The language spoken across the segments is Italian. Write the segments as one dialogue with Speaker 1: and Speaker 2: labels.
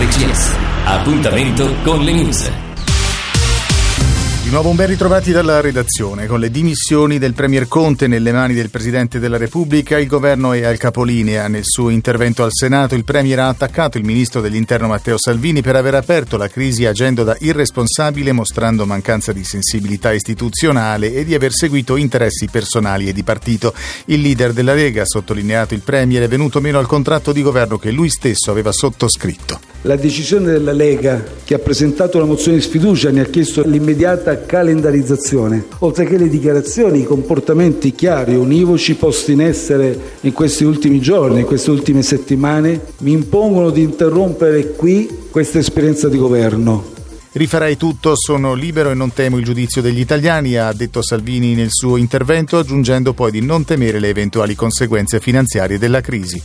Speaker 1: RCS. Appuntamento con le news.
Speaker 2: Di nuovo un ben ritrovati dalla redazione. Con le dimissioni del Premier Conte nelle mani del Presidente della Repubblica, il governo è al capolinea. Nel suo intervento al Senato, il Premier ha attaccato il Ministro dell'Interno Matteo Salvini per aver aperto la crisi agendo da irresponsabile, mostrando mancanza di sensibilità istituzionale e di aver seguito interessi personali e di partito. Il leader della Lega, ha sottolineato il Premier, è venuto meno al contratto di governo che lui stesso aveva sottoscritto.
Speaker 3: La decisione della Lega, che ha presentato la mozione di sfiducia, ne ha chiesto l'immediata calendarizzazione, oltre che le dichiarazioni, i comportamenti chiari e univoci posti in essere in questi ultimi giorni, in queste ultime settimane, mi impongono di interrompere qui questa esperienza di governo.
Speaker 2: Rifarei tutto, sono libero e non temo il giudizio degli italiani, ha detto Salvini nel suo intervento, aggiungendo poi di non temere le eventuali conseguenze finanziarie della crisi.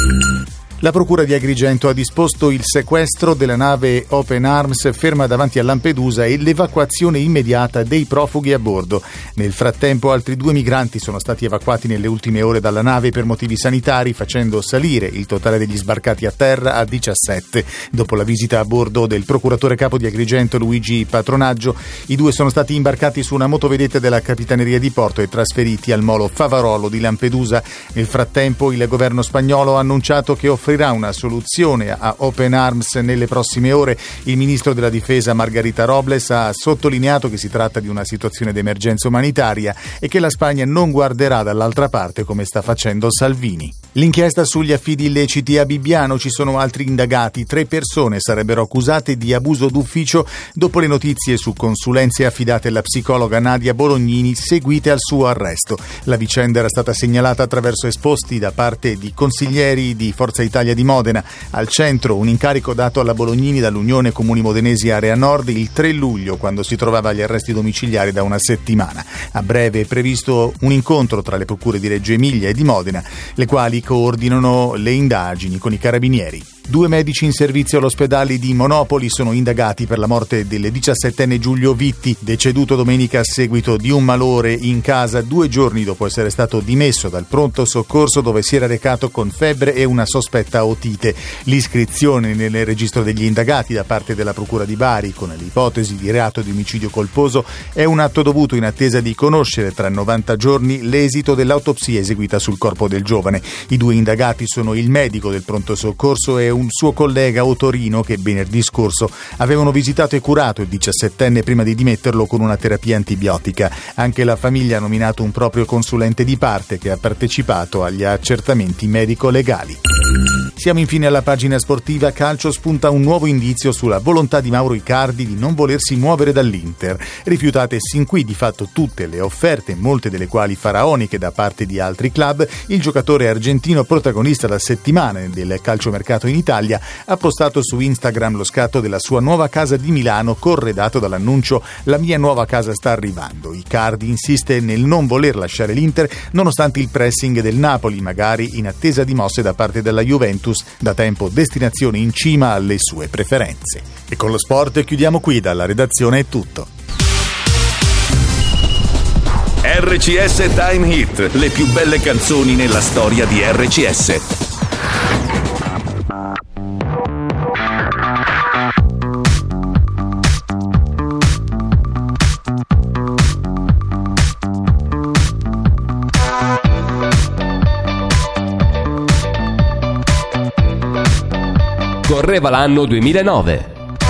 Speaker 2: La Procura di Agrigento ha disposto il sequestro della nave Open Arms ferma davanti a Lampedusa e l'evacuazione immediata dei profughi a bordo. Nel frattempo altri 2 migranti sono stati evacuati nelle ultime ore dalla nave per motivi sanitari, facendo salire il totale degli sbarcati a terra a 17. Dopo la visita a bordo del procuratore capo di Agrigento Luigi Patronaggio, i 2 sono stati imbarcati su una motovedetta della Capitaneria di Porto e trasferiti al molo Favarolo di Lampedusa. Nel frattempo il governo spagnolo ha annunciato che offrirà una soluzione a Open Arms nelle prossime ore. Il ministro della Difesa Margarita Robles ha sottolineato che si tratta di una situazione d'emergenza umanitaria e che la Spagna non guarderà dall'altra parte come sta facendo Salvini. L'inchiesta sugli affidi illeciti a Bibbiano, ci sono altri indagati. 3 persone sarebbero accusate di abuso d'ufficio dopo le notizie su consulenze affidate alla psicologa Nadia Bolognini seguite al suo arresto. La vicenda era stata segnalata attraverso esposti da parte di consiglieri di Forza Italia di Modena. Al centro un incarico dato alla Bolognini dall'Unione Comuni Modenesi Area Nord il 3 luglio, quando si trovava agli arresti domiciliari da una settimana. A breve è previsto un incontro tra le procure di Reggio Emilia e di Modena, le quali coordinano le indagini con i carabinieri. 2 medici in servizio all'ospedale di Monopoli sono indagati per la morte del 17enne Giulio Vitti, deceduto domenica a seguito di un malore in casa 2 giorni dopo essere stato dimesso dal pronto soccorso, dove si era recato con febbre e una sospetta otite. L'iscrizione nel registro degli indagati da parte della Procura di Bari con l'ipotesi di reato di omicidio colposo è un atto dovuto in attesa di conoscere tra 90 giorni l'esito dell'autopsia eseguita sul corpo del giovane. I 2 indagati sono il medico del pronto soccorso e un suo collega otorino che venerdì scorso avevano visitato e curato il 17enne prima di dimetterlo con una terapia antibiotica. Anche la famiglia ha nominato un proprio consulente di parte che ha partecipato agli accertamenti medico-legali. Siamo infine alla pagina sportiva calcio. Spunta un nuovo indizio sulla volontà di Mauro Icardi di non volersi muovere dall'Inter. Rifiutate sin qui di fatto tutte le offerte, molte delle quali faraoniche da parte di altri club, il giocatore argentino, protagonista da settimane del calciomercato in Italia, ha postato su Instagram lo scatto della sua nuova casa di Milano, corredato dall'annuncio "La mia nuova casa sta arrivando". Icardi insiste nel non voler lasciare l'Inter nonostante il pressing del Napoli, magari in attesa di mosse da parte della Juventus, da tempo destinazione in cima alle sue preferenze. E con lo sport chiudiamo qui. Dalla redazione è tutto.
Speaker 1: RCS Time Hit, le più belle canzoni nella storia di RCS.
Speaker 4: Correva l'anno 2009.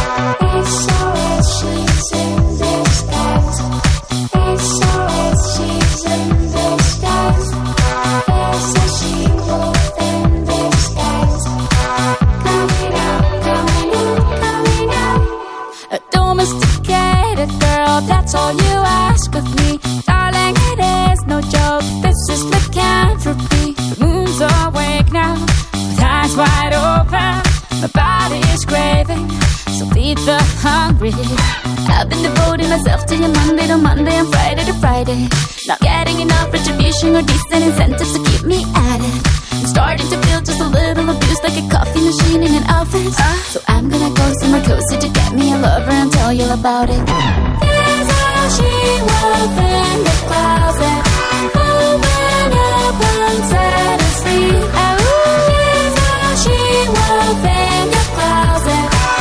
Speaker 5: That's all you ask of me, darling. It is no joke. This is lycanthropy. The moon's awake now, with eyes wide open. My body is craving, so feed the hungry. I've been devoting myself to you Monday to Monday and Friday to Friday. Not getting enough retribution or decent incentives to keep me at it. I'm starting to feel just a little abused, like a coffee machine in an office. So I'm gonna go somewhere cozy to get me a lover and tell you about it. There's a she-wolf in the closet. Open up and set us free. There's a she-wolf in your closet.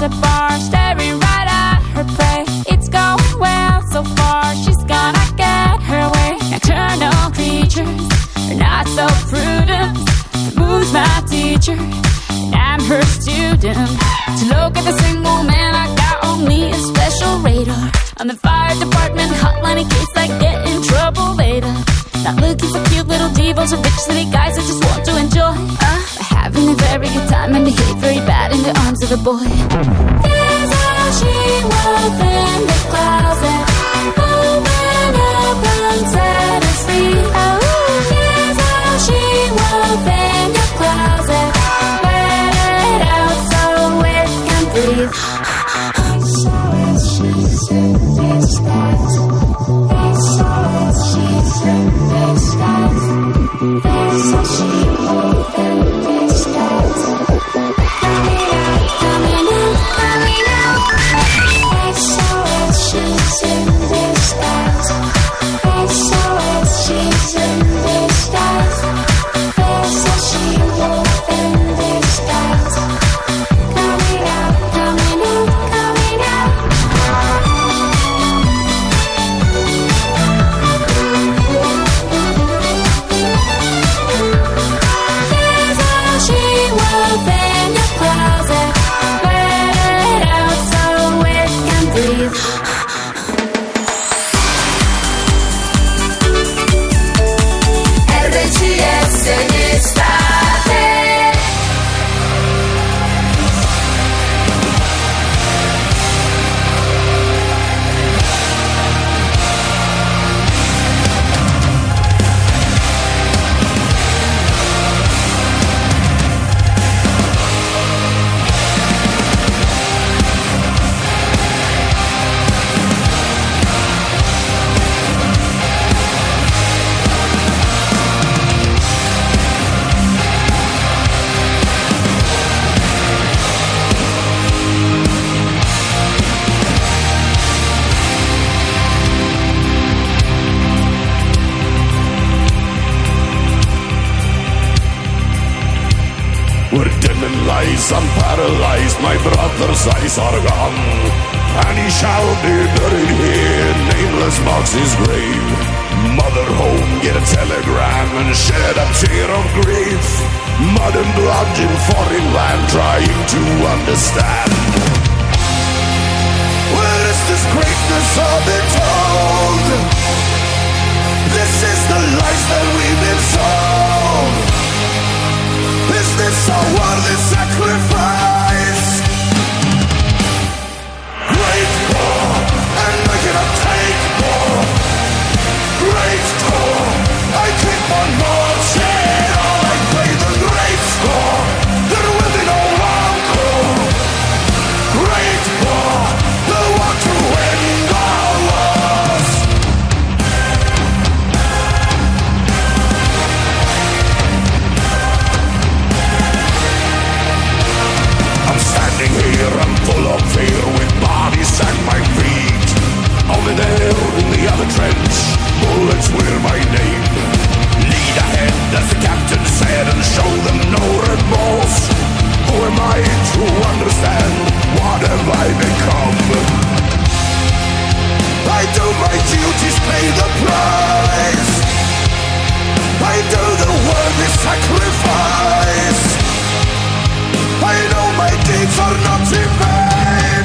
Speaker 5: the bar, staring right at her prey. It's going well so far, she's gonna get her way. Nocturnal creatures are not so prudent. The moon's my teacher, and I'm her student. To look at the single man, I got on me a special radar. On the fire department hotline in case I get in trouble later. Not looking for cute little divas or rich city guys I just want to enjoy. Having a very good time and behave very bad in the arms of a boy. There's how she was in the closet, open up and set us free. Oh, here's how she was in your closet, let it out so it can breathe. So she's in disguise. So she's in disguise. There's how she was in disguise. Coming out. So she's in disguise. So she's in disguise. There's how she was in disguise. Coming out.
Speaker 6: I'm paralyzed, my brother's eyes are gone, and he shall be buried here, nameless marks his grave. Mother home, get a telegram and shed a tear of grief. Mud and blood in foreign land, trying to understand. Where is this greatness all been told? This is the lies that we've been sold. Is this a worthy sacrifice? Great war, and I cannot take more. Great war, I keep on marching on. I play the great score, there will be no encore. Great war, the war to end all wars. Standing here, I'm full of fear, with bodies at my feet. Over there in the other trench, bullets wear my name. Lead ahead, as the captain said, and show them no remorse. Who am I to understand? What have I become? I do my duties, pay the price. I do the worthy sacrifice. I know my deeds are not in vain.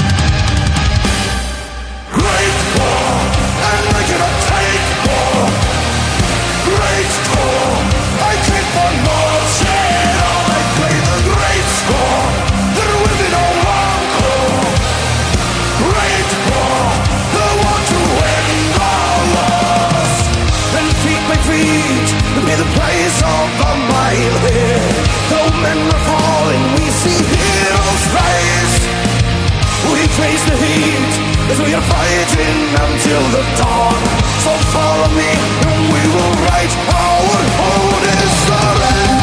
Speaker 6: Great war, and I cannot take more. Great war, I keep on marching on. I play the great score, there will be no encore. Great war, the war to end all wars. And feet by feet, be the place of a mile here. Though men are falling, we see heroes rise. We face the heat as we are fighting until the dawn. So follow me and we will write our own history.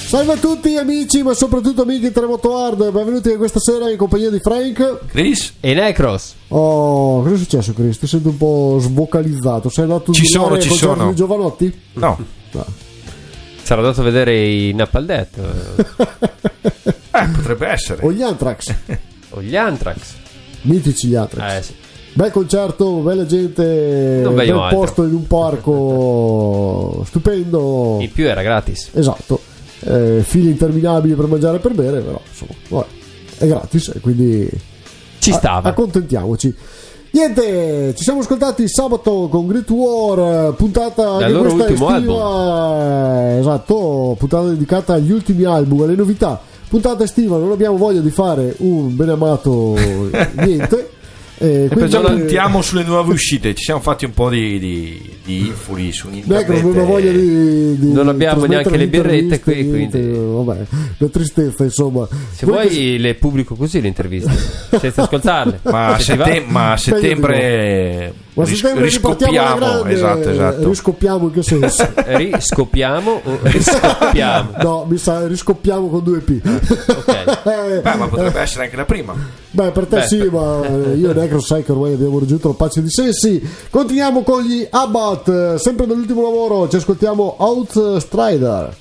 Speaker 7: Salve a tutti amici, ma soprattutto amici di Tremoto Hard. Benvenuti questa sera in compagnia di Frank,
Speaker 8: Chris
Speaker 4: e Necros.
Speaker 7: Oh, cosa è successo, Chris? Ti sento un po' svocalizzato. Sei andato
Speaker 8: Ci sono.
Speaker 7: di Giovanotti?
Speaker 8: No.
Speaker 4: Sarà dato a vedere i Napalm Death.
Speaker 8: Potrebbe essere.
Speaker 7: O gli Anthrax.
Speaker 4: O gli Anthrax.
Speaker 7: Mitici gli Anthrax.
Speaker 4: Sì.
Speaker 7: Bel concerto, bella gente, bel posto in un parco stupendo.
Speaker 4: In più era gratis.
Speaker 7: Esatto. Fili interminabili per mangiare e per bere, però insomma, vabbè, è gratis e quindi
Speaker 4: ci stava.
Speaker 7: Accontentiamoci. Niente, ci siamo ascoltati sabato con Great War, puntata
Speaker 4: dal loro ultimo
Speaker 7: estiva, esatto, puntata dedicata agli ultimi album, alle novità. Puntata estiva, non abbiamo voglia di fare un beneamato niente.
Speaker 8: E perciò puntiamo sulle nuove uscite. Ci siamo fatti un po' di infoli su internet.
Speaker 7: Non ho voglia
Speaker 4: non abbiamo neanche le birrette qui, quindi
Speaker 7: vabbè, la tristezza, insomma.
Speaker 4: Se vuoi le pubblico così le interviste senza ascoltarle.
Speaker 8: Ma a settembre riscoppiamo. Esatto.
Speaker 7: Riscoppiamo in che senso?
Speaker 4: Riscoppiamo o riscoppiamo?
Speaker 7: No, mi sa riscoppiamo con 2P.
Speaker 8: Okay. Ma potrebbe essere anche la prima.
Speaker 7: Per te sì, ma io e Necro sai che ormai abbiamo raggiunto la pace di sensi. Continuiamo con gli Abbat, sempre dall'ultimo lavoro, ci ascoltiamo Outstrider.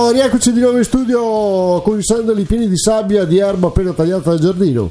Speaker 7: Buongiorno, rieccoci di nuovo in studio con i sandali pieni di sabbia di erba appena tagliata dal giardino.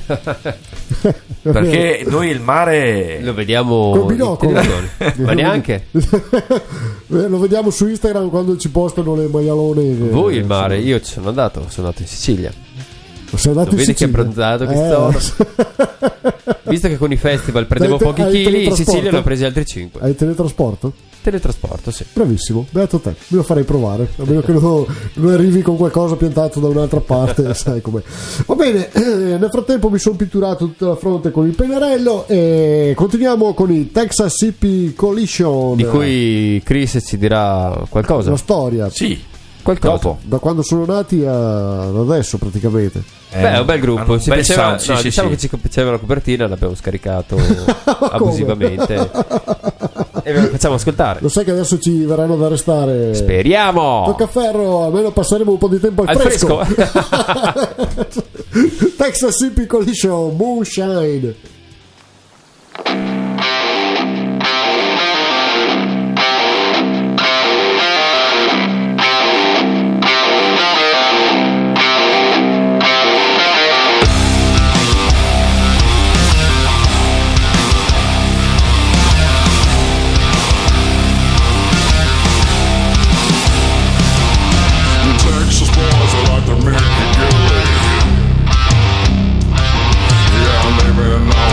Speaker 8: Perché noi il mare
Speaker 4: Lo vediamo
Speaker 7: Col binocolo.
Speaker 4: in televisione. Ma neanche
Speaker 7: Lo vediamo su Instagram quando ci postano le maialone.
Speaker 4: voi il mare. Io ci sono andato in Sicilia.
Speaker 7: Sei andato
Speaker 4: Non
Speaker 7: in
Speaker 4: vedi che
Speaker 7: Sicilia?
Speaker 4: abbronzato che sono? Visto che con i festival prendevo
Speaker 7: Hai
Speaker 4: pochi chili, in
Speaker 7: teletrasporto?
Speaker 4: Sicilia ne ho presi altri 5.
Speaker 7: Hai teletrasporto?
Speaker 4: Teletrasporto, sì.
Speaker 7: Bravissimo, beato te, me lo farei provare, a meno che non arrivi con qualcosa piantato da un'altra parte, sai com'è. Va bene, nel frattempo mi sono pitturato tutta la fronte con il pennarello e continuiamo con i Texas Hippie Collision.
Speaker 4: Di cui Chris ci dirà qualcosa.
Speaker 7: La storia.
Speaker 8: sì,
Speaker 4: Qualcosa.
Speaker 8: dopo.
Speaker 7: Da quando sono nati ad adesso praticamente.
Speaker 4: Beh, è un bel gruppo.
Speaker 8: hanno un
Speaker 4: Ci
Speaker 8: bel
Speaker 4: piaceva,
Speaker 8: sound, sì,
Speaker 4: no,
Speaker 8: sì,
Speaker 4: diciamo
Speaker 8: sì.
Speaker 4: che ci piaceva la copertina, l'abbiamo scaricato abusivamente e ve lo facciamo ascoltare.
Speaker 7: Lo sai che adesso ci verranno ad arrestare.
Speaker 4: Speriamo.
Speaker 7: Tocca ferro, almeno passeremo un po' di tempo al
Speaker 4: Al
Speaker 7: fresco.
Speaker 4: fresco.
Speaker 7: Texas Hippie Collision, Moonshine.
Speaker 6: Texas boys are like the Mickey Gilly. Yeah, I'm living in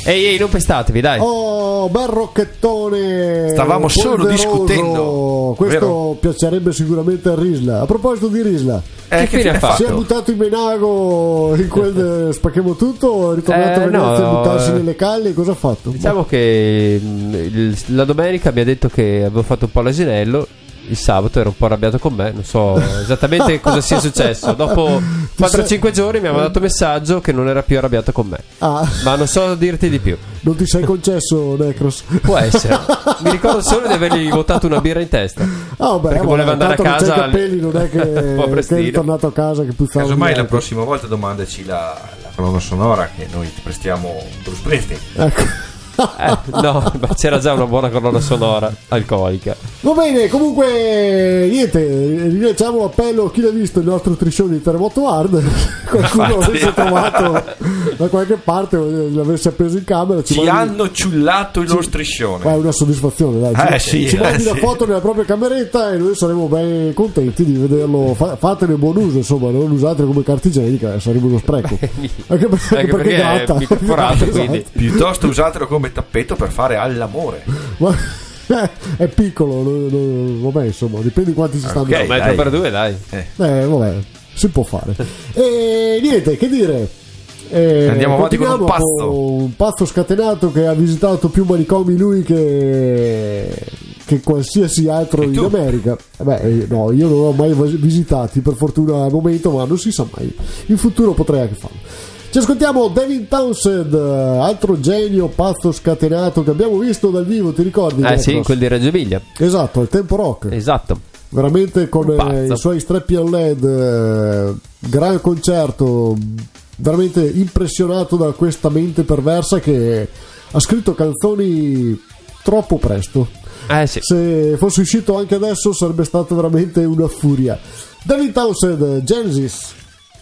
Speaker 4: Ehi, non pestatevi, dai.
Speaker 7: Oh, bel rocchettone.
Speaker 8: Stavamo solo
Speaker 7: polveroso.
Speaker 8: discutendo,
Speaker 7: Questo
Speaker 8: vero?
Speaker 7: piacerebbe sicuramente a Risla. A proposito di Risla,
Speaker 4: Che fine ha
Speaker 7: si è
Speaker 4: fatto?
Speaker 7: buttato in menago in quel spacchiamo tutto, o è ritornato a Venezia a
Speaker 4: no,
Speaker 7: buttarsi nelle calli, cosa ha fatto?
Speaker 4: Diciamo che la domenica mi ha detto che avevo fatto un po' l'asinello. Il sabato era un po' arrabbiato con me, non so esattamente cosa sia successo. Dopo 4-5 giorni mi ha mandato messaggio che non era più arrabbiato con me.
Speaker 7: Ah,
Speaker 4: Ma non so dirti di più.
Speaker 7: non ti sei concesso, Necros?
Speaker 4: Può essere. Mi ricordo solo di avergli votato una birra in testa.
Speaker 7: Ah, beh,
Speaker 4: Perché voleva andare a
Speaker 7: tanto
Speaker 4: casa.
Speaker 7: Non c'hai i capelli, non è
Speaker 4: Un po'
Speaker 7: che è
Speaker 4: prestino.
Speaker 7: ritornato a casa che puzzava.
Speaker 8: Casomai
Speaker 7: di
Speaker 8: la
Speaker 7: alcol.
Speaker 8: prossima volta domandaci la colonna sonora che noi ti prestiamo Bruce Springsteen.
Speaker 7: Ecco.
Speaker 4: No, ma c'era già una buona colonna sonora alcolica.
Speaker 7: Va bene, comunque niente, rilanciamo l'appello. Chi l'ha visto il nostro triscione di Terremoto Hard? Qualcuno
Speaker 8: Infatti.
Speaker 7: l'avesse trovato da qualche parte, l'avesse appeso in camera.
Speaker 8: Ci
Speaker 7: mandi-
Speaker 8: hanno ciullato il loro striscione.
Speaker 7: È una soddisfazione, dai.
Speaker 8: sì,
Speaker 7: ci mandi la
Speaker 8: sì.
Speaker 7: foto nella propria cameretta e noi saremo ben contenti di vederlo. Fatene buon uso, insomma, non usatelo come carta igienica, sarebbe uno spreco. Anche perché gratta.
Speaker 4: è microforato,
Speaker 7: Esatto.
Speaker 4: quindi.
Speaker 8: Piuttosto usatelo come tappeto per fare all'amore.
Speaker 7: Ma- è piccolo, vabbè, insomma, dipende di quanti ci stanno.
Speaker 8: Ok.
Speaker 4: Un metro
Speaker 8: dai.
Speaker 4: per due, dai.
Speaker 7: Vabbè, si può fare. E niente, che dire.
Speaker 8: Andiamo avanti con un
Speaker 7: continuiamo
Speaker 8: pazzo.
Speaker 7: un pazzo scatenato che ha visitato più manicomi lui che qualsiasi altro in
Speaker 8: tu?
Speaker 7: America. No, io non ho mai visitati, per fortuna al momento, ma non si sa mai. In futuro potrei anche farlo. Ci ascoltiamo Devin Townsend, altro genio pazzo scatenato che abbiamo visto dal vivo, ti ricordi?
Speaker 4: Sì,
Speaker 7: Necros?
Speaker 4: quel di Reggio Emilia.
Speaker 7: Esatto, il Tempo Rock.
Speaker 4: Esatto.
Speaker 7: Veramente con
Speaker 4: Un pazzo.
Speaker 7: i suoi streppi a LED, gran concerto, veramente impressionato da questa mente perversa che ha scritto canzoni troppo presto.
Speaker 4: Sì.
Speaker 7: Se fosse uscito anche adesso sarebbe stata veramente una furia. David Townsend, Genesis.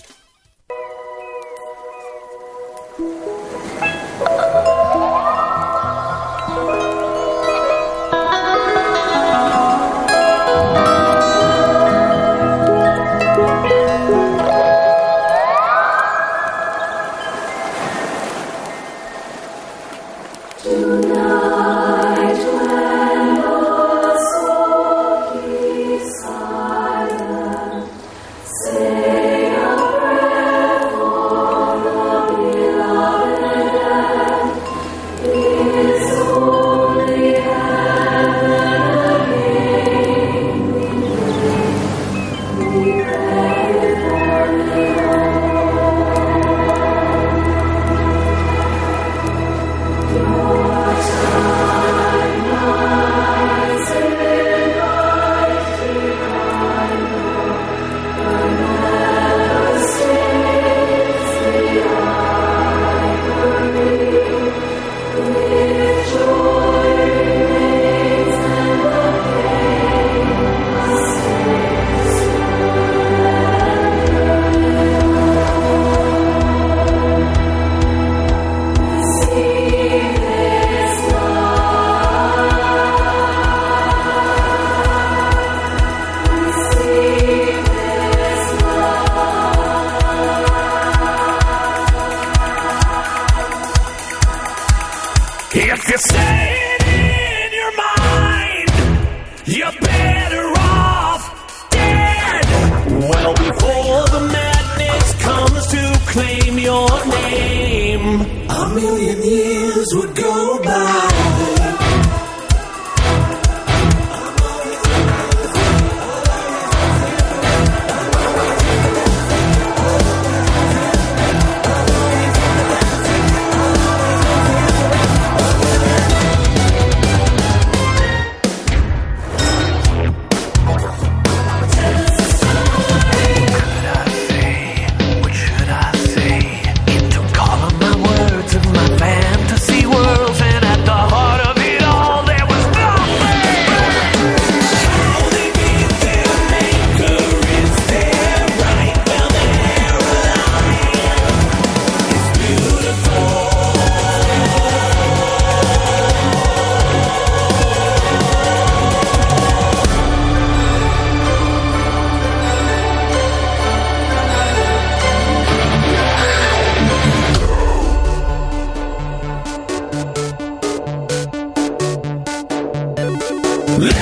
Speaker 6: If you say it in your mind, you're better off dead. Well, before the madness comes to claim your name, a million years would go by.
Speaker 9: Fantasy worlds, and at the heart of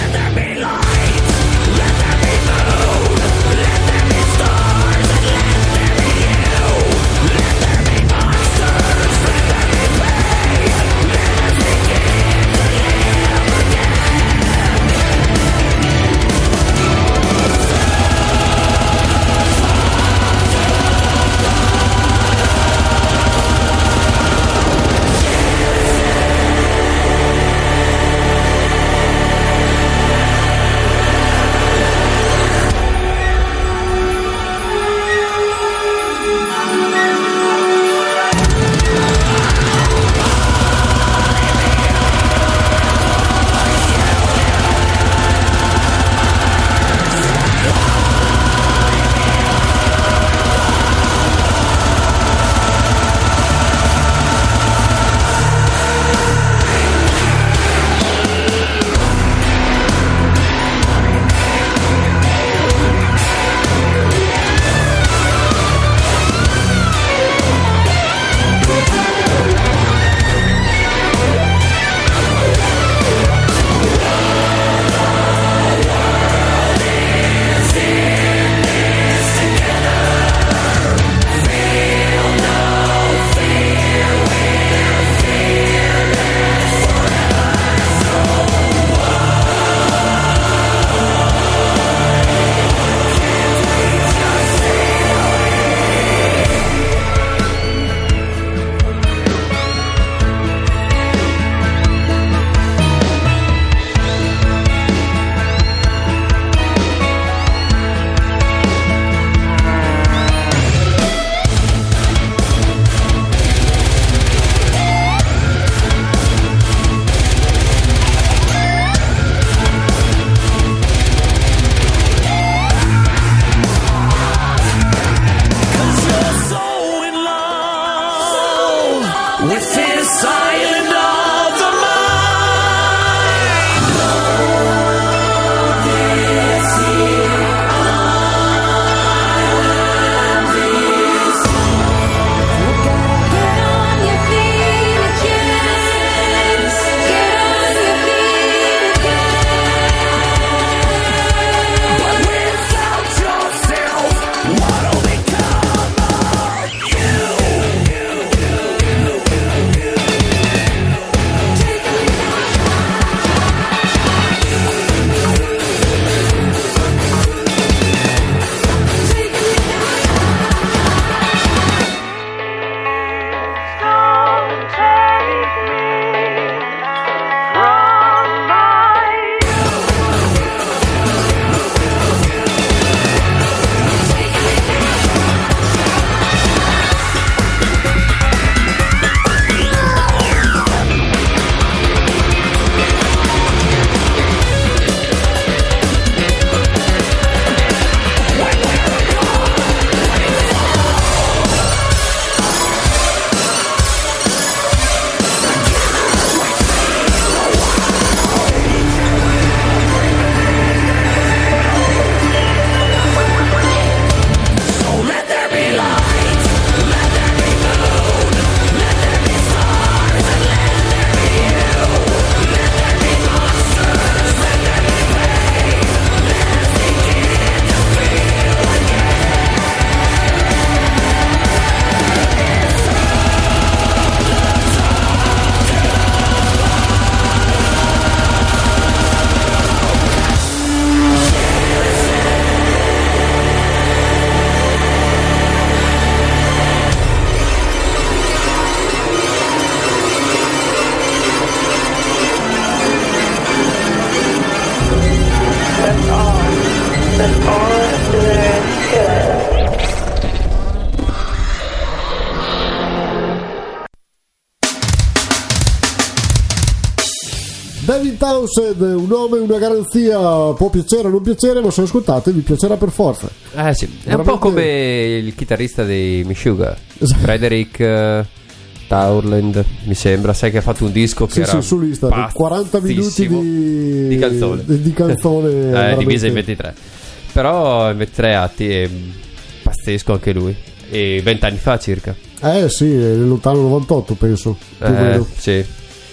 Speaker 7: David Townsend, un nome, una garanzia, può piacere o non piacere, ma se lo ascoltate vi piacerà per forza.
Speaker 4: Sì, è veramente un po' come il chitarrista dei Meshuggah, Frederick Townshend, mi sembra, sai che ha fatto un disco che era
Speaker 7: sull'Insta, 40 minuti di
Speaker 4: canzone,
Speaker 7: di canzone
Speaker 4: divisa in 23, però in 23 atti, è pazzesco anche lui, e 20 anni fa circa.
Speaker 7: Sì, nel lontano 98 penso, più o meno.
Speaker 4: Sì.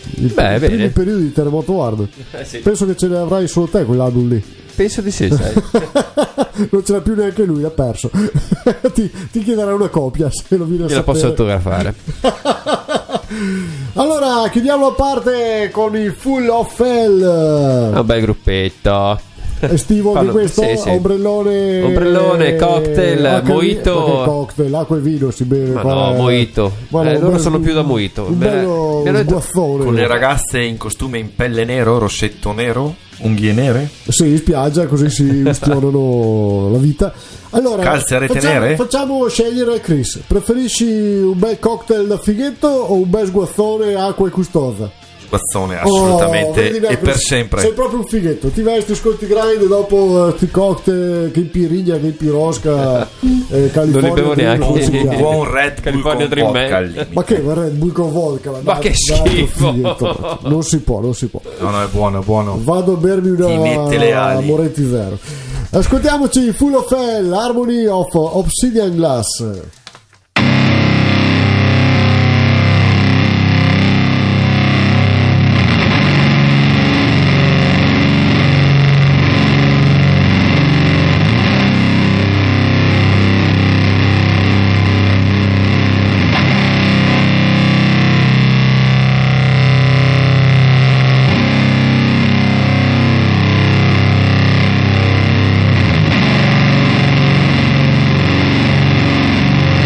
Speaker 7: I
Speaker 4: Beh,
Speaker 7: primi
Speaker 4: bene.
Speaker 7: periodi di Terremoto Hard.
Speaker 4: Sì.
Speaker 7: Penso che ce ne avrai solo te quell'album lì.
Speaker 4: Penso di sì, sai.
Speaker 7: Non ce l'ha più neanche lui, l'ha perso. ti chiederà una copia se lo viene a
Speaker 4: Gliela posso
Speaker 7: sapere.
Speaker 4: autografare.
Speaker 7: Allora, chiudiamo a parte con i Full of Hell.
Speaker 4: Un bel gruppetto.
Speaker 7: Estivo anche questo,
Speaker 4: sì.
Speaker 7: ombrellone,
Speaker 4: cocktail,
Speaker 7: acqua-
Speaker 4: mojito.
Speaker 7: ma che cocktail, acqua e vino si beve
Speaker 4: Ma
Speaker 7: qua.
Speaker 4: no, mojito.
Speaker 7: Guarda, un
Speaker 4: Loro
Speaker 7: bel-
Speaker 4: sono più da mojito.
Speaker 7: Un
Speaker 4: Me
Speaker 7: bello
Speaker 4: mi hanno detto-
Speaker 7: sguazzone.
Speaker 8: Con le ragazze in costume in pelle nero, rossetto nero, unghie nere.
Speaker 7: Sì, in spiaggia, così si ustionano la vita. Allora,
Speaker 8: Calze a rete nere?
Speaker 7: facciamo scegliere Chris. Preferisci un bel cocktail da fighetto o un bel sguazzone, acqua e custosa?
Speaker 8: Sguazzone, assolutamente,
Speaker 7: vedi,
Speaker 8: e per
Speaker 7: sei
Speaker 8: sempre.
Speaker 7: proprio un fighetto. Ti vesti, ascolti grind dopo sti cocktail che impirigna, che impirosca, California
Speaker 4: Non li bevo
Speaker 7: Dream,
Speaker 4: neanche.
Speaker 7: come si
Speaker 8: Un
Speaker 7: chiama?
Speaker 8: buon Red Bull
Speaker 4: California
Speaker 8: con
Speaker 4: Dream
Speaker 8: vodka
Speaker 4: Man.
Speaker 8: al limite.
Speaker 7: Ma che Red Bull con vodka?
Speaker 4: Ma che
Speaker 7: dai,
Speaker 4: schifo.
Speaker 7: fighetto. Non si può.
Speaker 8: No, no, è buono, è buono.
Speaker 7: Vado a bermi una
Speaker 8: Ti mette le ali.
Speaker 7: Moretti Zero. Ascoltiamoci Full of Hell, Harmony of Obsidian Glass.
Speaker 5: Thank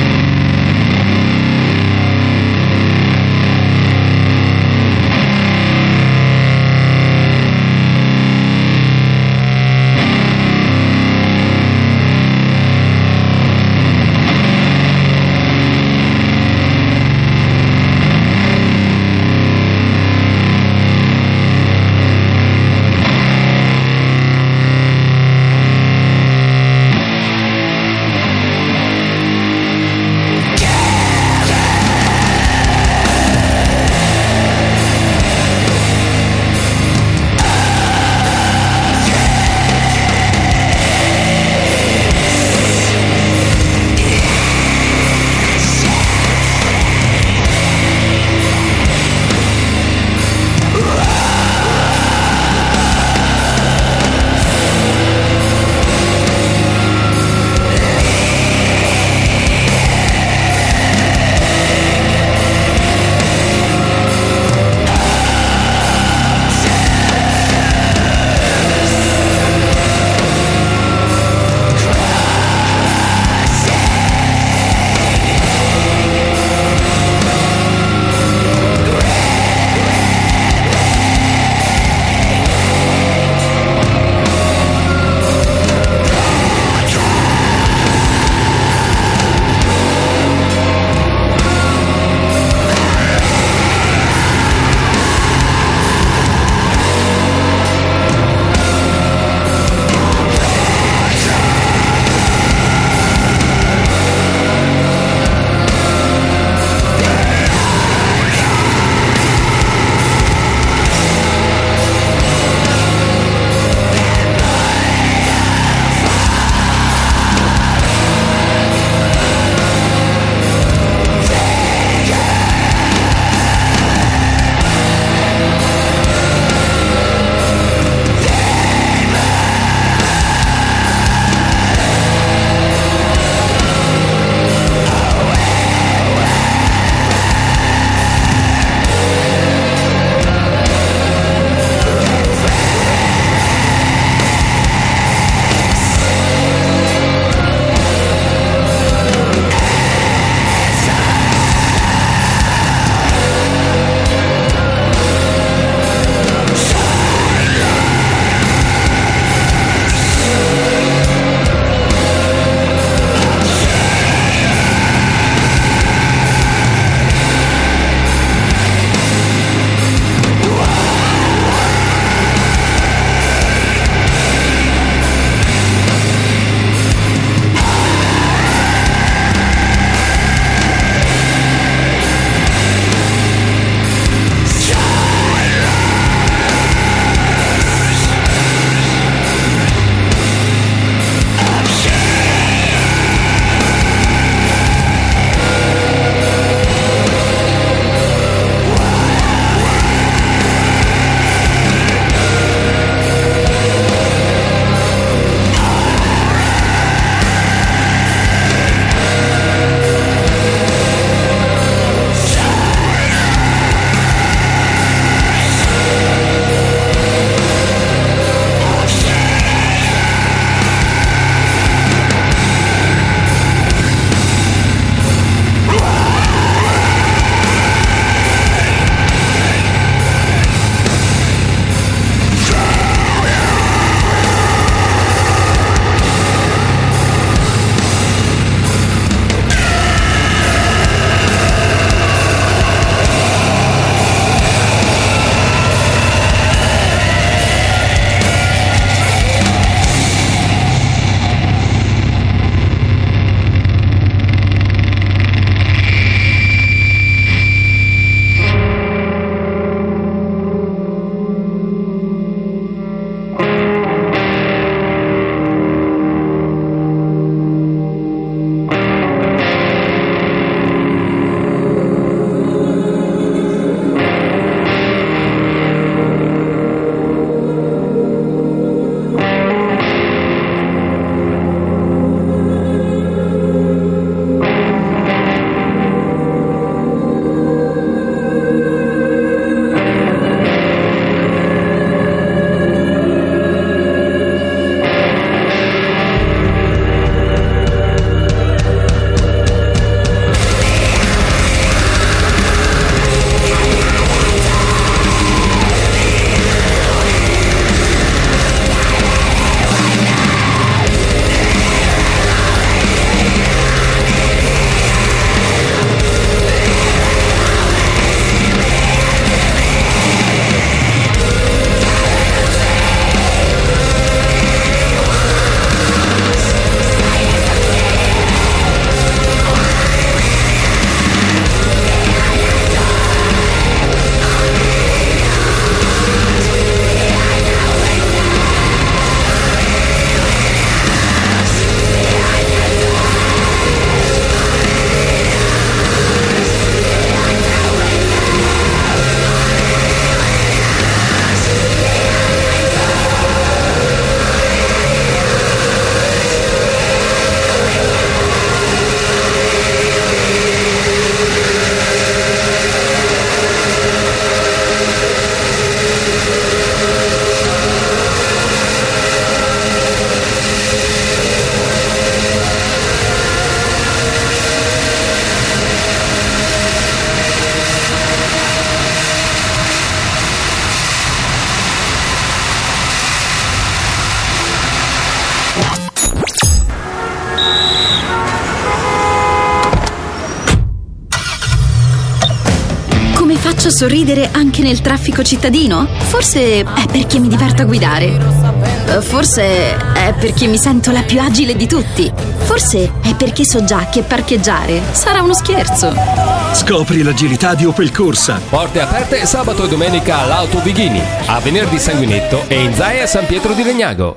Speaker 9: sorridere anche nel traffico cittadino? Forse è perché mi diverto a guidare. Forse è perché mi sento la più agile di tutti. Forse è perché so già che parcheggiare sarà uno scherzo.
Speaker 10: Scopri l'agilità di Opel Corsa.
Speaker 11: Porte aperte sabato e domenica all'Auto Vighini, a Venerdì Sanguinetto e in Zaia San Pietro di Legnago.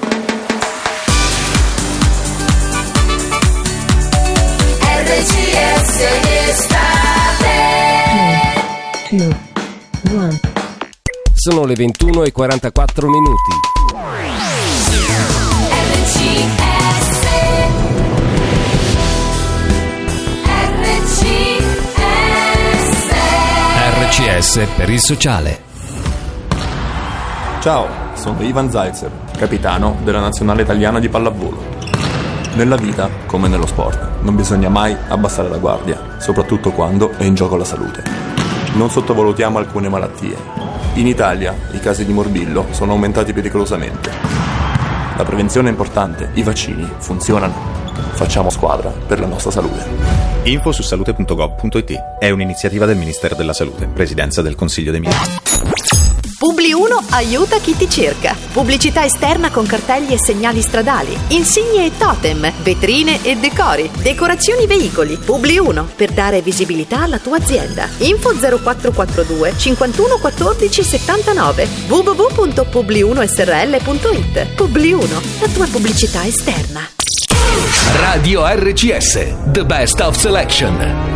Speaker 6: RCS estate.
Speaker 11: Sono le 21:44 minuti. RCS per il sociale.
Speaker 12: Ciao, sono Ivan Zaitsev, capitano della nazionale italiana di pallavolo. Nella vita, come nello sport, non bisogna mai abbassare la guardia, soprattutto quando è in gioco la salute. Non sottovalutiamo alcune malattie. In Italia i casi di morbillo sono aumentati pericolosamente. La prevenzione è importante, i vaccini funzionano. Facciamo squadra per la nostra salute.
Speaker 13: Info su salute.gov.it. È un'iniziativa del Ministero della Salute, Presidenza del Consiglio dei Ministri.
Speaker 14: Publi1 aiuta chi ti cerca. Pubblicità esterna con cartelli e segnali stradali, insigne e totem, vetrine e decori, decorazioni veicoli. Publi1 per dare visibilità alla tua azienda. Info 0442 51 14 79 www.publi1srl.it. Publi1, la tua pubblicità esterna.
Speaker 1: Radio RCS, the best of selection.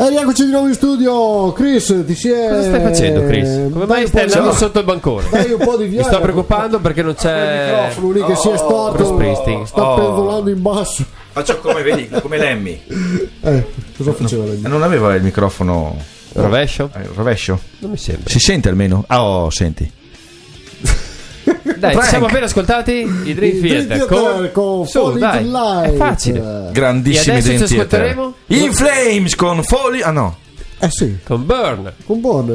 Speaker 7: Rieccoci di nuovo in studio. Chris, ti si è...
Speaker 4: Cosa stai facendo, Chris? Come mai stai andando sotto il bancone?
Speaker 7: Dai un po' di via.
Speaker 4: Mi sto preoccupando perché non c'è
Speaker 7: il microfono lì che si è storto. Sta pendolando in basso.
Speaker 8: Faccio come vedi, come Lemmy.
Speaker 7: Cosa faceva Lemmy?
Speaker 8: Non aveva il microfono
Speaker 4: rovescio?
Speaker 8: Rovescio?
Speaker 4: Non mi sembra.
Speaker 8: Si sente almeno? senti.
Speaker 4: Dai, ci siamo appena ascoltati i Dream Theater con
Speaker 7: Fall Into Light.
Speaker 4: È facile.
Speaker 8: Grandissimi
Speaker 4: e adesso
Speaker 8: Dream
Speaker 4: ci ascolteremo
Speaker 8: In Flames con Folly. No.
Speaker 7: Sì.
Speaker 4: Con Burn.
Speaker 7: Con Burn.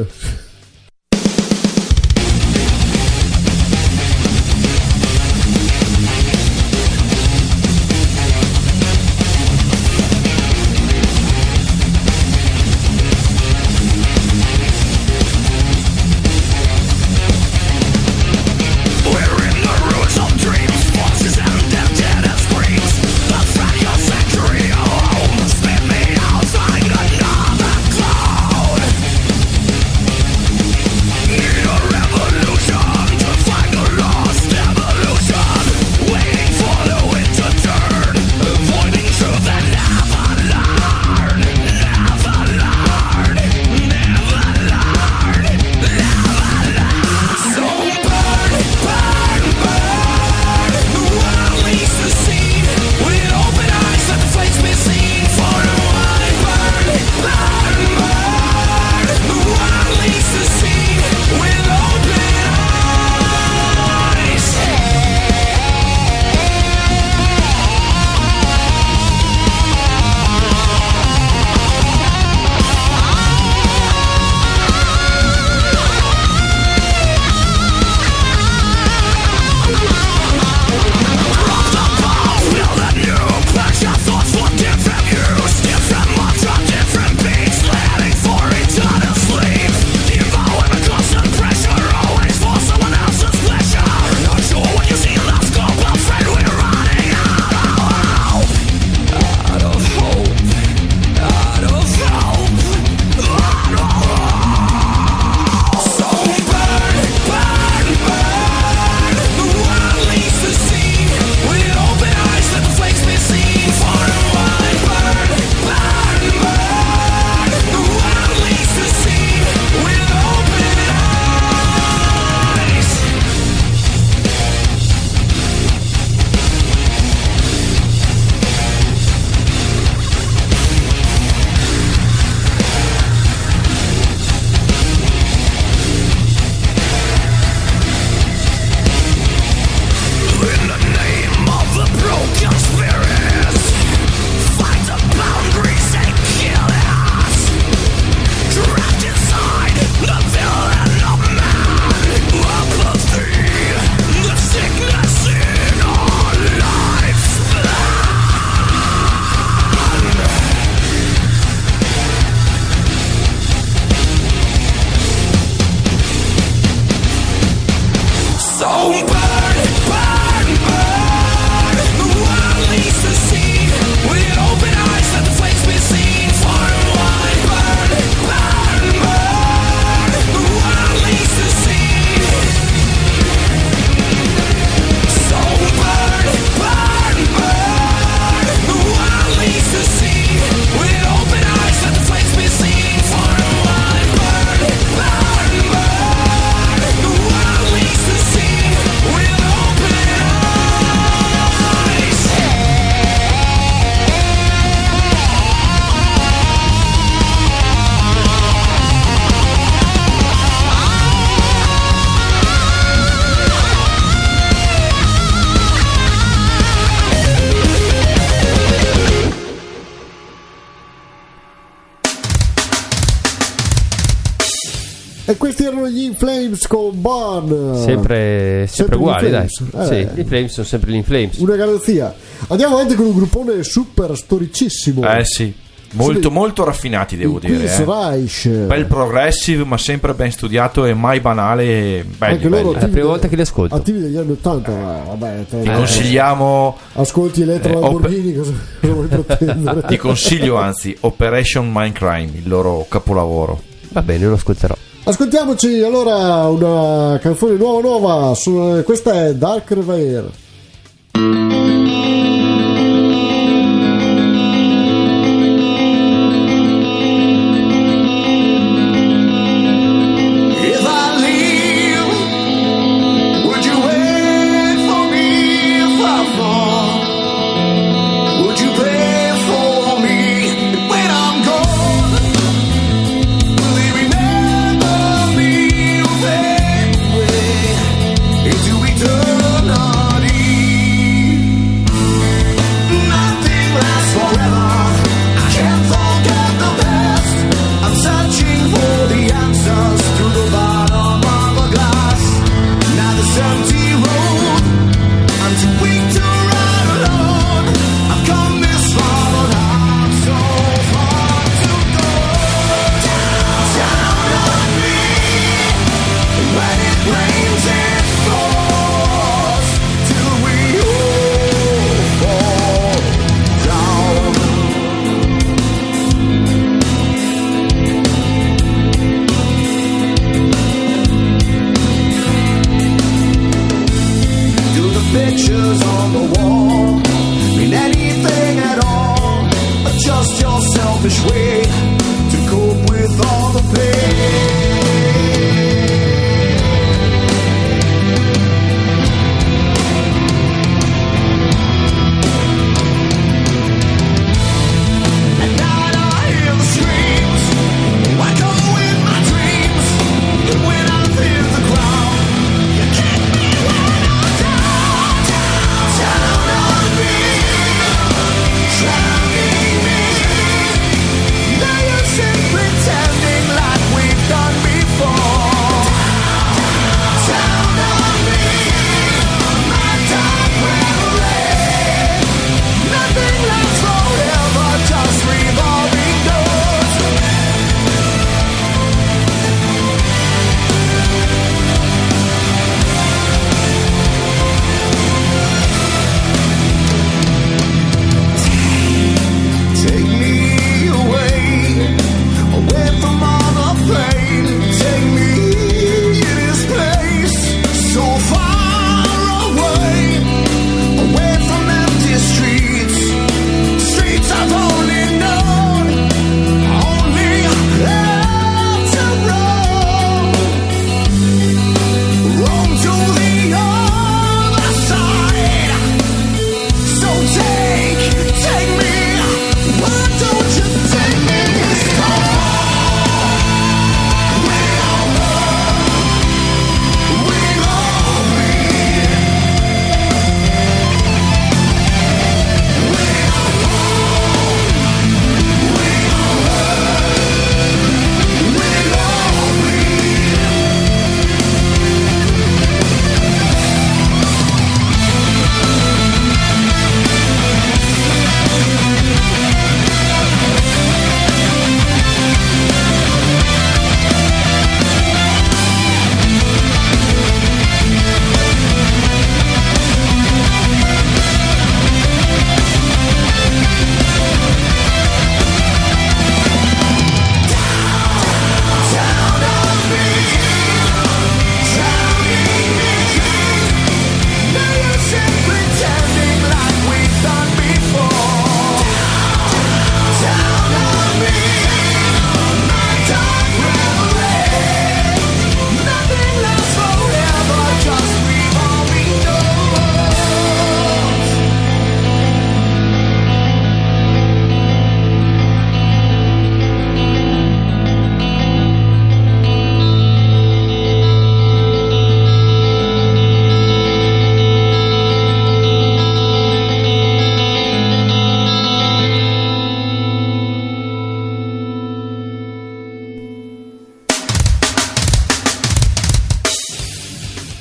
Speaker 7: E questi erano gli In Flames con Burn.
Speaker 4: Sempre uguali, dai. Sì, gli In Flames sono sempre gli In Flames.
Speaker 7: Una garanzia. Andiamo avanti con un gruppone super storicissimo.
Speaker 8: Sì. Molto raffinati, devo dire.
Speaker 7: Reich.
Speaker 8: Bel progressive, ma sempre ben studiato e mai banale.
Speaker 7: Anche loro
Speaker 4: è la prima volta che li ascolto.
Speaker 7: Attivi degli anni 80. Vabbè,
Speaker 8: ti consigliamo.
Speaker 7: Ascolti Eletro Lamborghini, cosa vuoi pretendere?
Speaker 8: Ti consiglio, anzi, Operation Mindcrime, il loro capolavoro.
Speaker 4: Va bene, lo ascolterò.
Speaker 7: Ascoltiamoci allora una canzone nuova. Questa è Dark Reverie.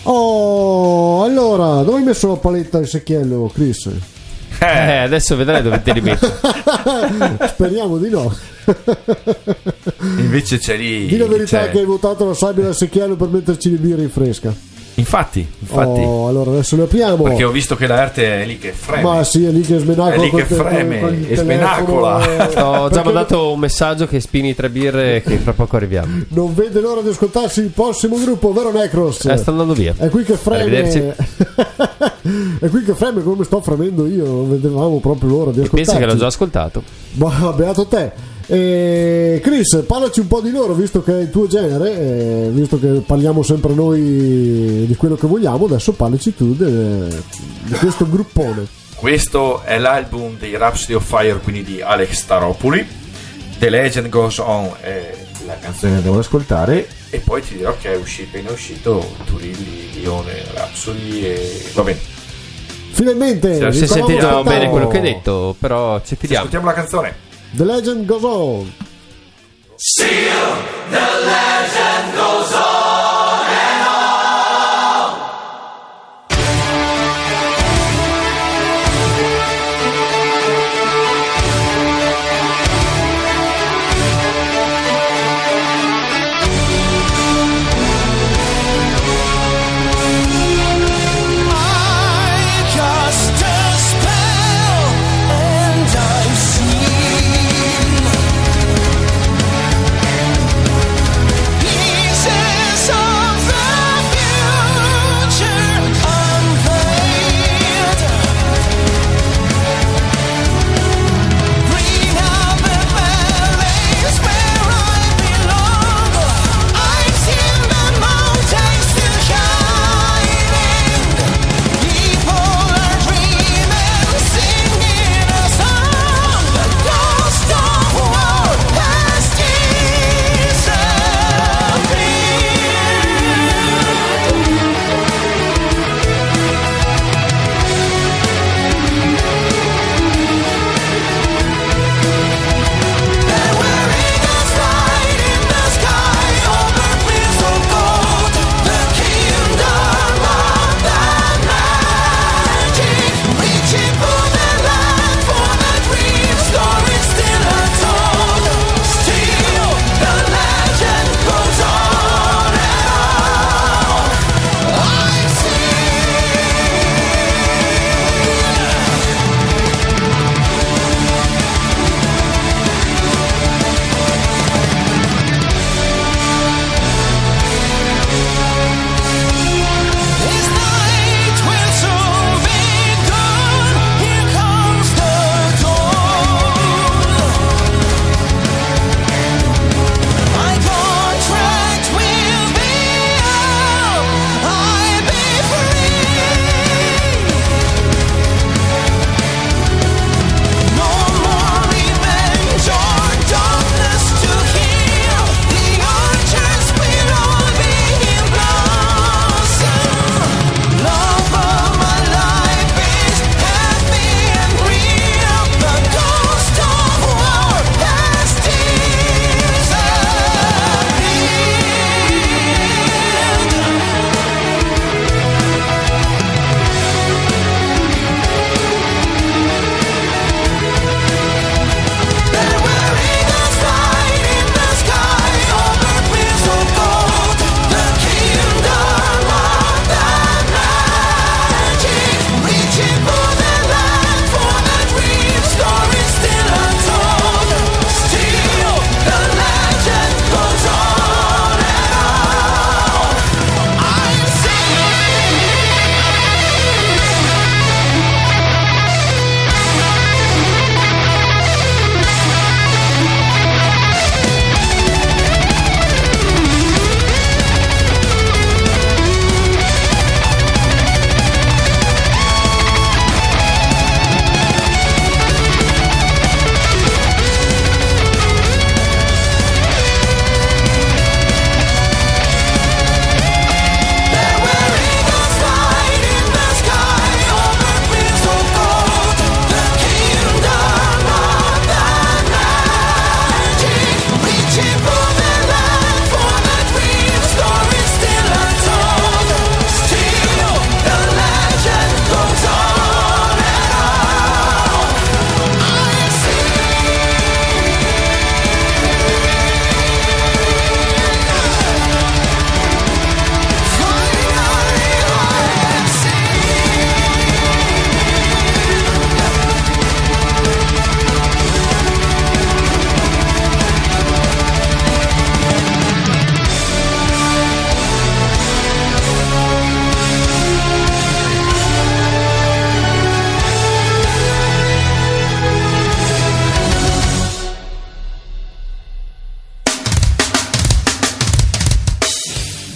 Speaker 7: Oh, allora, dove hai messo la paletta il secchiello, Chris?
Speaker 4: Adesso vedrai dove te li metti.
Speaker 7: Speriamo di no.
Speaker 8: Invece c'è lì.
Speaker 7: Di la verità
Speaker 8: c'è...
Speaker 7: che hai votato la sabbia al secchiello per metterci le birre in fresca.
Speaker 8: Infatti.
Speaker 7: Oh, allora adesso le apriamo.
Speaker 8: Perché ho visto che la Arte è lì che freme.
Speaker 7: Ma sì, è lì che smenacola.
Speaker 8: È lì che freme e spenacola.
Speaker 4: Ho già mandato un messaggio che spini 3 birre che fra poco arriviamo.
Speaker 7: Non vede l'ora di ascoltarsi il prossimo gruppo, vero Necros?
Speaker 4: Sta andando via.
Speaker 7: È qui che freme.
Speaker 4: Arrivederci.
Speaker 7: È qui che freme come sto fremendo io. Non vedevamo proprio l'ora di ascoltarci.
Speaker 4: Pensi che l'ho già ascoltato?
Speaker 7: Beato te. Chris, parlaci un po' di loro, visto che è il tuo genere, visto che parliamo sempre noi di quello che vogliamo. Adesso parlaci tu di questo gruppone.
Speaker 8: Questo è l'album di Rhapsody of Fire, quindi di Alex Staropoli. The Legend Goes On è la canzone che devo ascoltare, e poi ti dirò che è appena uscito Turilli, Lione, Rhapsody e va bene.
Speaker 7: Finalmente
Speaker 4: non si è sentito bene quello che hai detto, però ci fidiamo.
Speaker 8: Ascoltiamo la canzone.
Speaker 7: The Legend Goes On.
Speaker 6: Seal, the legend goes on and on. I cast a spell and I've seen pieces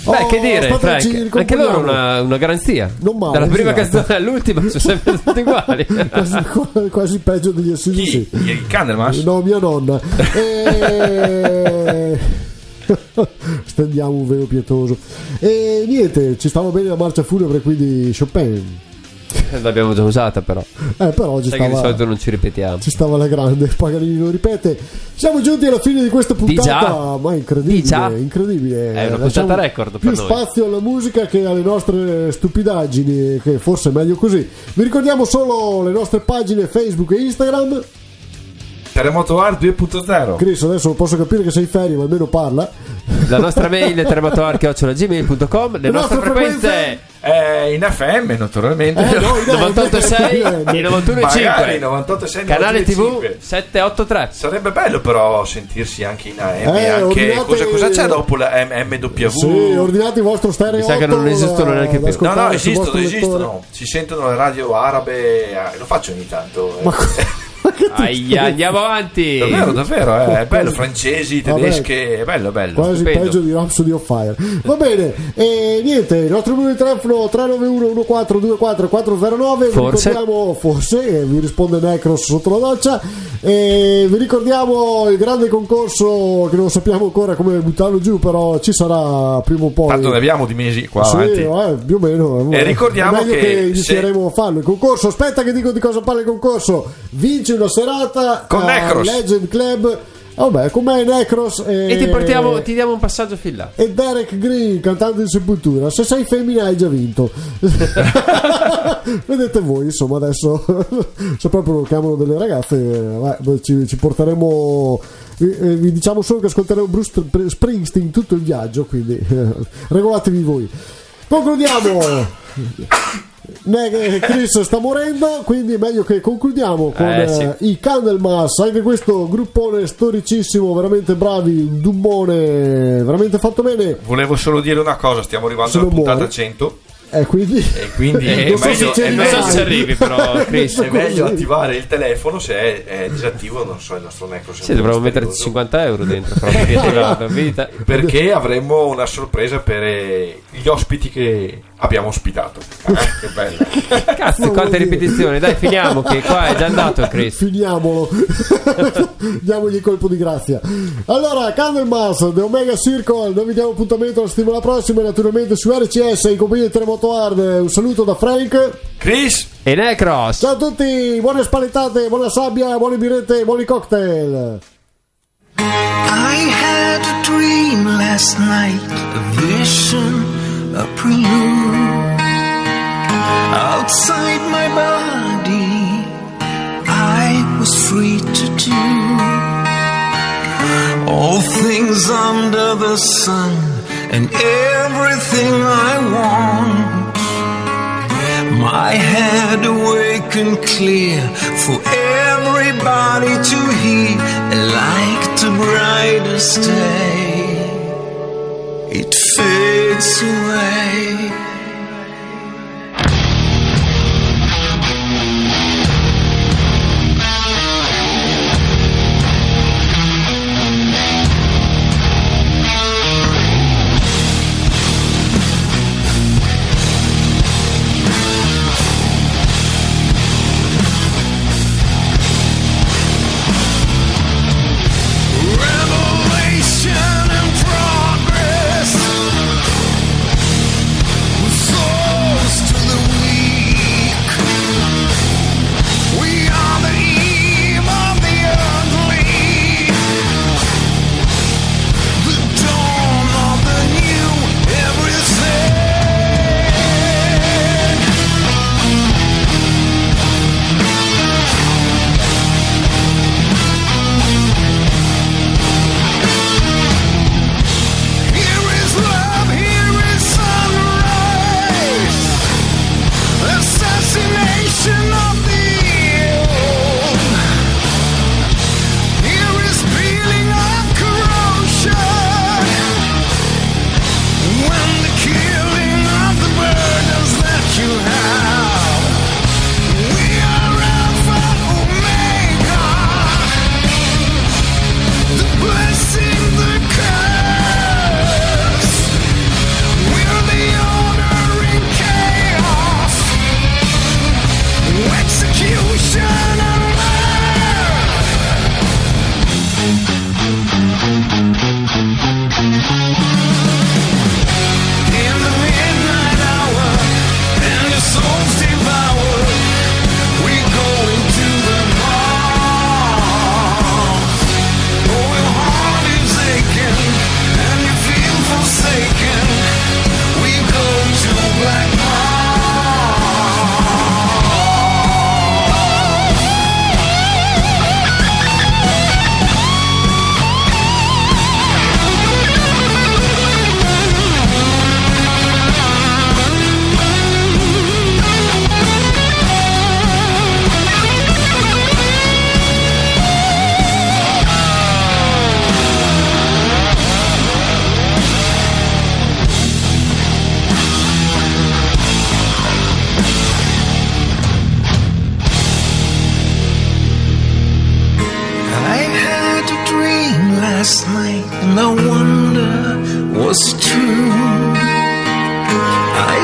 Speaker 4: Beh, che dire,
Speaker 7: aspetta, ci
Speaker 4: Frank, anche loro
Speaker 7: ricomponiamo.
Speaker 4: una garanzia.
Speaker 7: Non male,
Speaker 4: Dalla prima
Speaker 7: esatto.
Speaker 4: canzone all'ultima sono sempre tutti uguali.
Speaker 7: quasi peggio degli SDC.
Speaker 8: Il Candlemas?
Speaker 7: No, mia nonna. Stendiamo un velo pietoso. E niente, ci stava bene la marcia funebre qui di Chopin.
Speaker 4: L'abbiamo già usata, però.
Speaker 7: Però
Speaker 4: Sai che di solito non ci ripetiamo.
Speaker 7: Ci stava alla grande, Paganini lo ripete. Siamo giunti alla fine di questa puntata, ma incredibile, incredibile.
Speaker 4: È una
Speaker 7: Lasciamo
Speaker 4: puntata record per
Speaker 7: più
Speaker 4: noi.
Speaker 7: spazio alla musica che alle nostre stupidaggini, che forse è meglio così. Vi ricordiamo solo le nostre pagine Facebook e Instagram.
Speaker 8: Terremoto Art 2.0.
Speaker 7: Chris, adesso lo posso capire che sei ferie, ma almeno parla.
Speaker 4: La nostra mail è terremotoarchi@gmail.com. Le nostre frequenze
Speaker 8: in FM naturalmente.
Speaker 4: 98.6 e 91.5.
Speaker 8: 98.6
Speaker 4: Canale
Speaker 8: 92.5.
Speaker 4: TV 783.
Speaker 8: Sarebbe bello però sentirsi anche in AM. Anche
Speaker 7: ordinate-
Speaker 8: cosa c'è dopo la MW?
Speaker 7: Sì, ordinate il vostro stereo.
Speaker 4: Mi sa che non esistono neanche più.
Speaker 8: No, esistono. Si sentono le radio arabe. Lo faccio ogni tanto.
Speaker 4: Aia, andiamo avanti.
Speaker 8: Davvero, è bello. Francesi, tedesche, è bello.
Speaker 7: Quasi
Speaker 4: stupendo.
Speaker 7: peggio di Rhapsody of Fire. Va bene, e niente, il nostro numero di telefono 391 1424 409. Vi ricordiamo, forse vi risponde Necros sotto la doccia. E vi ricordiamo il grande concorso che non sappiamo ancora come buttarlo giù, però ci sarà prima o poi.
Speaker 8: Tanto ne abbiamo di mesi qua
Speaker 7: Sì,
Speaker 8: avanti.
Speaker 7: più o meno.
Speaker 8: E ricordiamo
Speaker 7: è meglio
Speaker 8: che
Speaker 7: inizieremo a farlo il concorso. Aspetta che dico di cosa parla il concorso. Vince una serata
Speaker 8: con Necros
Speaker 7: Legend Club. Vabbè, con me Necros
Speaker 4: e ti diamo un passaggio fin là.
Speaker 7: E Derek Green, cantante di Sepoltura. Se sei femmina hai già vinto. Vedete voi, insomma, adesso se proprio lo chiamano delle ragazze, ci porteremo. Vi diciamo solo che ascolteremo Bruce Springsteen tutto il viaggio, quindi regolatevi voi. Concludiamo. Chris sta morendo, quindi è meglio che concludiamo con i Candlemas, anche questo gruppone storicissimo, veramente bravi, un dummone veramente fatto bene.
Speaker 8: Volevo solo dire una cosa, stiamo arrivando alla puntata 100.
Speaker 7: Quindi
Speaker 8: è meglio
Speaker 4: se arrivi, però Chris,
Speaker 8: è meglio attivare il telefono. Se è disattivo, non so, il nostro Necros
Speaker 4: dovremmo metterci 50 euro dentro
Speaker 8: perché avremo una sorpresa per gli ospiti che abbiamo ospitato. Che bello.
Speaker 4: Cazzo, quante ripetizioni. Dai, finiamo che qua è già andato Chris.
Speaker 7: Finiamolo. Diamogli il colpo di grazia. Allora, Candlemas, The Omega Circle, noi vi diamo appuntamento la settimana prossima, naturalmente su RCS in compagnia di Terremoto Hard. Un saluto da Frank,
Speaker 8: Chris
Speaker 4: e Necros.
Speaker 7: Ciao a tutti, buone spallettate, buona sabbia, buone birrette, buoni cocktail.
Speaker 6: I had a dream last night, a vision, a prelude. Outside my body, I was free to do all things under the sun and everything I want. My head awake and clear for everybody to hear, like the brightest day, it fades away. Revelation and progress.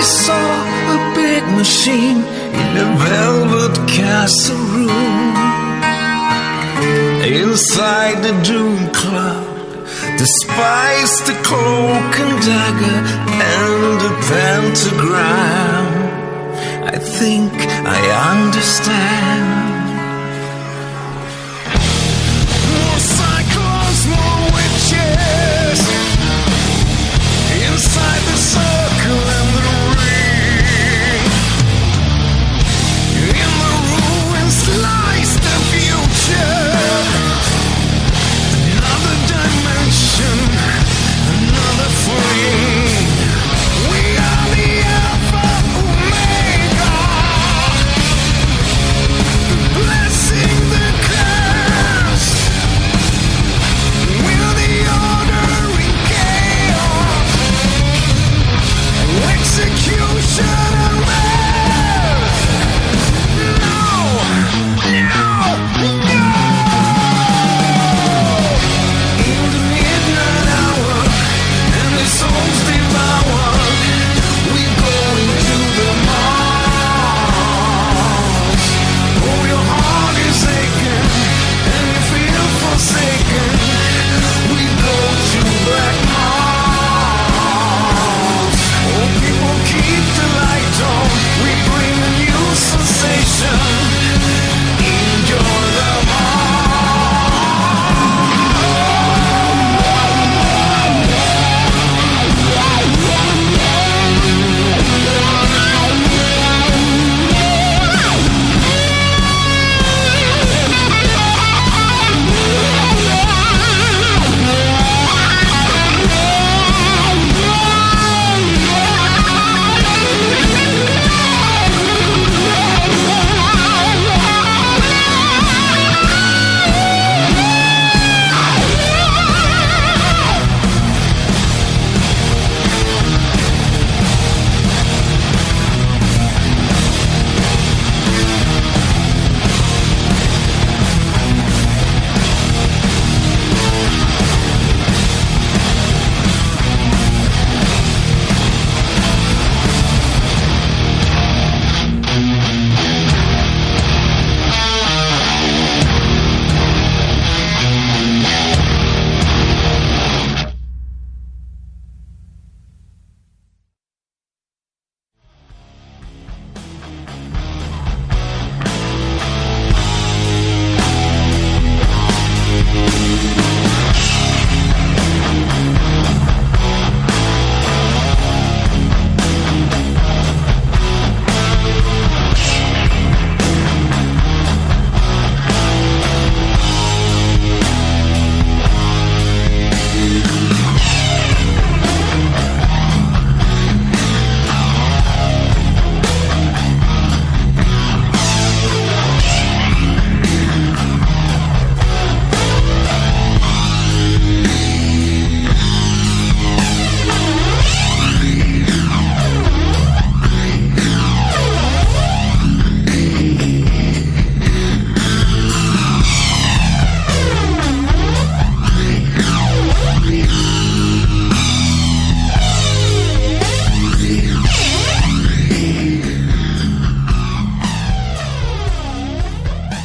Speaker 6: saw a big machine in a velvet castle room. Inside the Doom Club, the spice, the cloak and dagger, and the pentagram. I think I understand.